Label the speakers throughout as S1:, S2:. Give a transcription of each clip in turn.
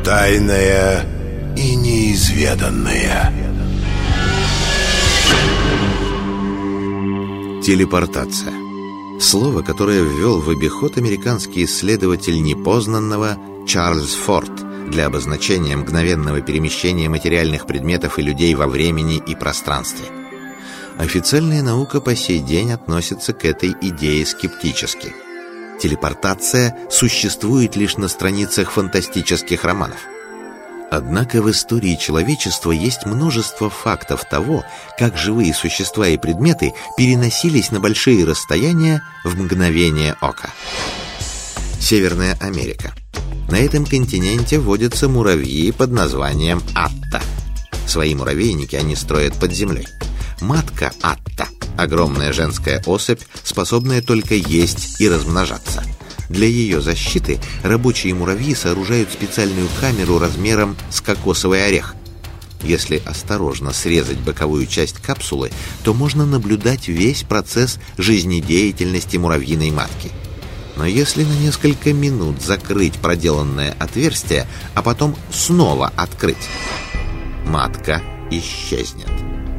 S1: Тайное и неизведанное.
S2: Телепортация. Слово, которое ввел в обиход американский исследователь непознанного Чарльз Форд для обозначения мгновенного перемещения материальных предметов и людей во времени и пространстве. Официальная наука по сей день относится к этой идее скептически. Телепортация существует лишь на страницах фантастических романов. Однако в истории человечества есть множество фактов того, как живые существа и предметы переносились на большие расстояния в мгновение ока. Северная Америка. На этом континенте водятся муравьи под названием атта. Свои муравейники они строят под землей. Матка атта – огромная женская особь, способная только есть и размножаться. Для ее защиты рабочие муравьи сооружают специальную камеру размером с кокосовый орех. Если осторожно срезать боковую часть капсулы, то можно наблюдать весь процесс жизнедеятельности муравьиной матки. Но если на несколько минут закрыть проделанное отверстие, а потом снова открыть, матка исчезнет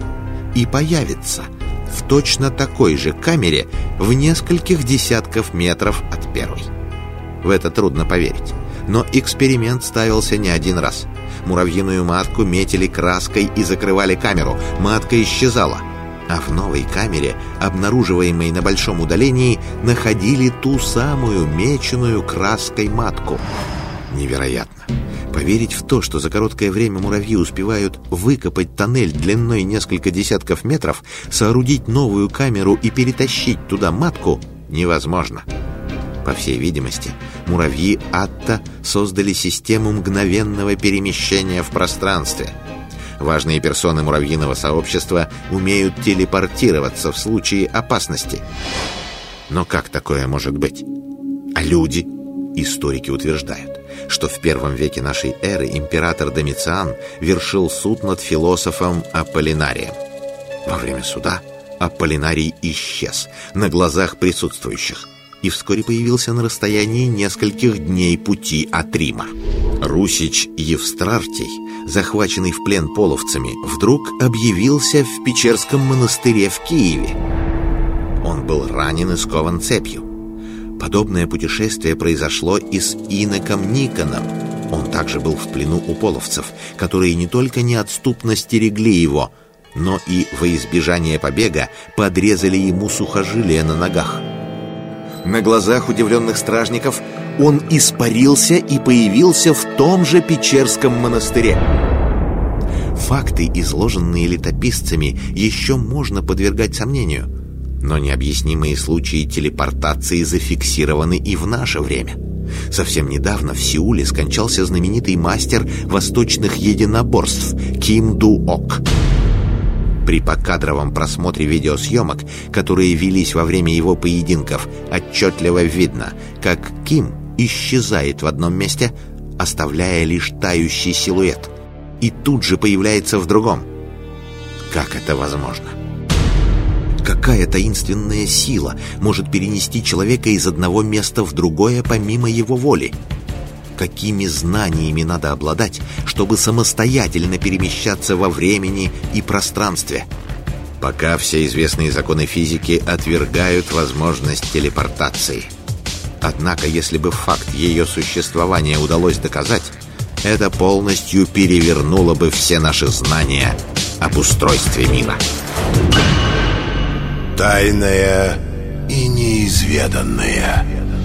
S2: и появится в точно такой же камере в нескольких десятков метров от первой. В это трудно поверить, но эксперимент ставился не один раз. Муравьиную матку метили краской и закрывали камеру, матка исчезала, а в новой камере, обнаруживаемой на большом удалении, находили ту самую меченую краской матку. Невероятно! Поверить в то, что за короткое время муравьи успевают выкопать тоннель длиной несколько десятков метров, соорудить новую камеру и перетащить туда матку, невозможно. По всей видимости, муравьи атта создали систему мгновенного перемещения в пространстве. Важные персоны муравьиного сообщества умеют телепортироваться в случае опасности. Но как такое может быть? А люди? Историки утверждают, что в первом веке нашей эры император Домициан вершил суд над философом Аполлинарием. Во время суда Аполлинарий исчез на глазах присутствующих и вскоре появился на расстоянии нескольких дней пути от Рима. Русич Евстрартий, захваченный в плен половцами, вдруг объявился в Печерском монастыре в Киеве. Он был ранен и скован цепью. Подобное путешествие произошло и с иноком Никоном. Он также был в плену у половцев, которые не только неотступно стерегли его, но и во избежание побега подрезали ему сухожилия на ногах. На глазах удивленных стражников он испарился и появился в том же Печерском монастыре. Факты, изложенные летописцами, еще можно подвергать сомнению, но необъяснимые случаи телепортации зафиксированы и в наше время. Совсем недавно в Сеуле скончался знаменитый мастер восточных единоборств Ким Ду-ок. При покадровом просмотре видеосъемок, которые велись во время его поединков, отчетливо видно, как Ким исчезает в одном месте, оставляя лишь тающий силуэт, и тут же появляется в другом. Как это возможно? Какая таинственная сила может перенести человека из одного места в другое помимо его воли? Какими знаниями надо обладать, чтобы самостоятельно перемещаться во времени и пространстве? Пока все известные законы физики отвергают возможность телепортации. Однако, если бы факт ее существования удалось доказать, это полностью перевернуло бы все наши знания об устройстве мира.
S1: Тайное и неизведанное.